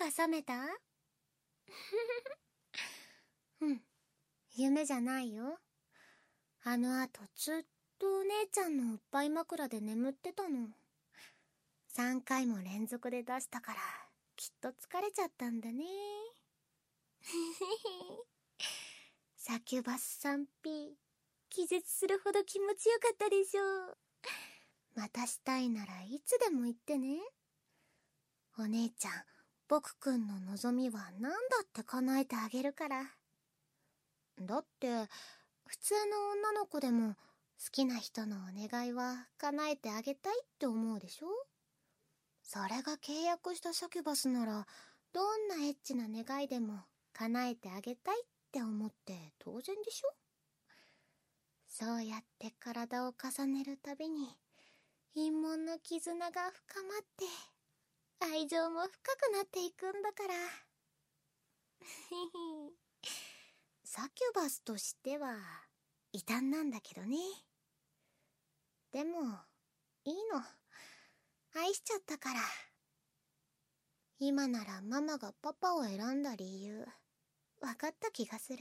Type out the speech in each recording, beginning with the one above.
が覚めた？うん、夢じゃないよ。あの後ずっとお姉ちゃんのおっぱい枕で眠ってたの。3回も連続で出したからきっと疲れちゃったんだね。サキュバス 3P、 気絶するほど気持ちよかったでしょう。またしたいならいつでも言ってね。お姉ちゃん、僕くんの望みは何だって叶えてあげるから。だって普通の女の子でも好きな人のお願いは叶えてあげたいって思うでしょ。それが契約したサキュバスならどんなエッチな願いでも叶えてあげたいって思って当然でしょ。そうやって体を重ねるたびに陰門の絆が深まって愛情も深くなっていくんだから。サキュバスとしては異端なんだけどね。でもいいの、愛しちゃったから。今ならママがパパを選んだ理由分かった気がする。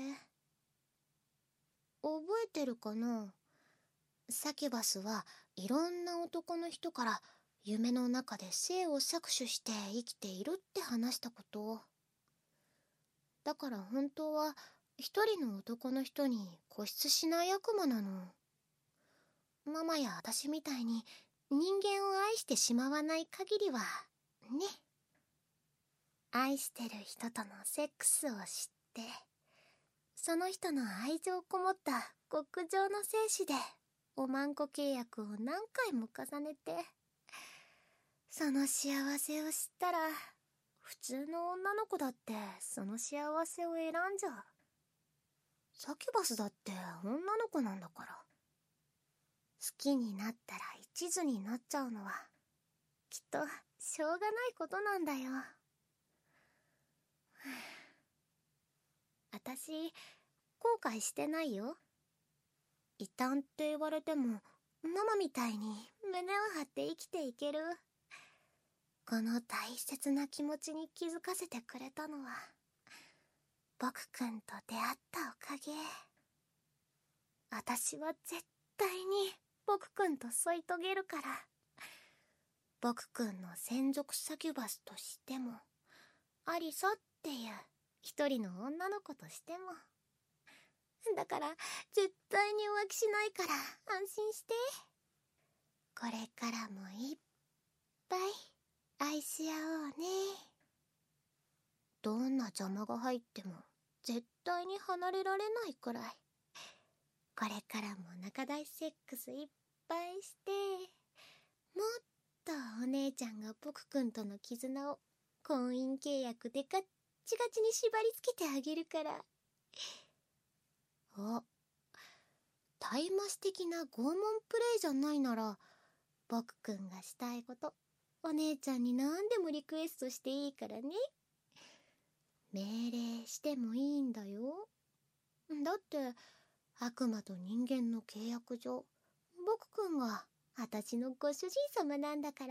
覚えてるかな？サキュバスはいろんな男の人から夢の中で性を搾取して生きているって話したこと。だから本当は一人の男の人に固執しない悪魔なの。ママや私みたいに人間を愛してしまわない限りはね。愛してる人とのセックスを知ってその人の愛情こもった極上の精子でおまんこ契約を何回も重ねて、その幸せを知ったら普通の女の子だってその幸せを選んじゃう。サキュバスだって女の子なんだから。好きになったら一途になっちゃうのはきっとしょうがないことなんだよ。私後悔してないよ。異端って言われてもママみたいに胸を張って生きていける。この大切な気持ちに気づかせてくれたのは僕くんと出会ったおかげ。私は絶対に僕くんと添い遂げるから。僕くんの専属サキュバスとしてもアリサっていう一人の女の子としても。だから絶対に浮気しないから安心して。これからもいっぱい愛し合おうね。どんな邪魔が入っても絶対に離れられないくらい。これからも仲大セックスいっぱいして、もっとお姉ちゃんが僕くんとの絆を婚姻契約でガッチガチに縛り付けてあげるから。あ、タイマス的な拷問プレイじゃないなら僕くんがしたいことお姉ちゃんに何でもリクエストしていいからね。命令してもいいんだよ。だって悪魔と人間の契約上僕くんが私のご主人様なんだから。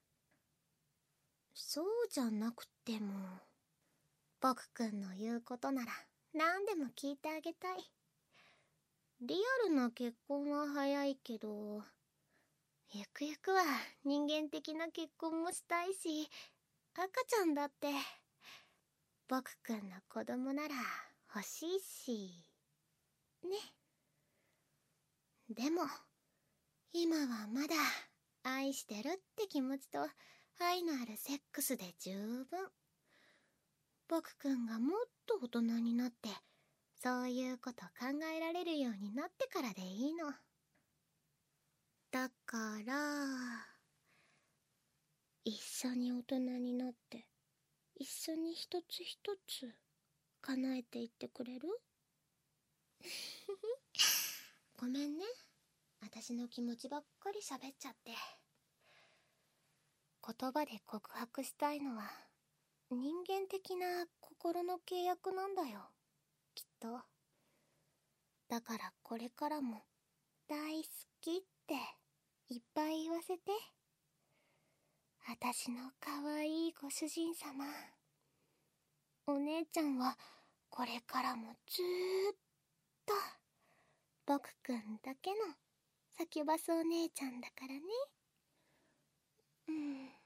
そうじゃなくても僕くんの言うことなら何でも聞いてあげたい。リアルな結婚は早いけどゆくゆくは人間的な結婚もしたいし、赤ちゃんだって僕くんの子供なら欲しいしね。でも今はまだ愛してるって気持ちと愛のあるセックスで十分。僕くんがもっと大人になってそういうこと考えられるようになってからでいいの。だから一緒に大人になって一緒に一つ一つ叶えていってくれる？ごめんね、私の気持ちばっかり喋っちゃって。言葉で告白したいのは人間的な心の契約なんだよ、きっと。だからこれからも大好きっていっぱい言わせて。私の可愛いご主人様。 お姉ちゃんはこれからもずーっと僕くんだけのサキュバスお姉ちゃんだからね。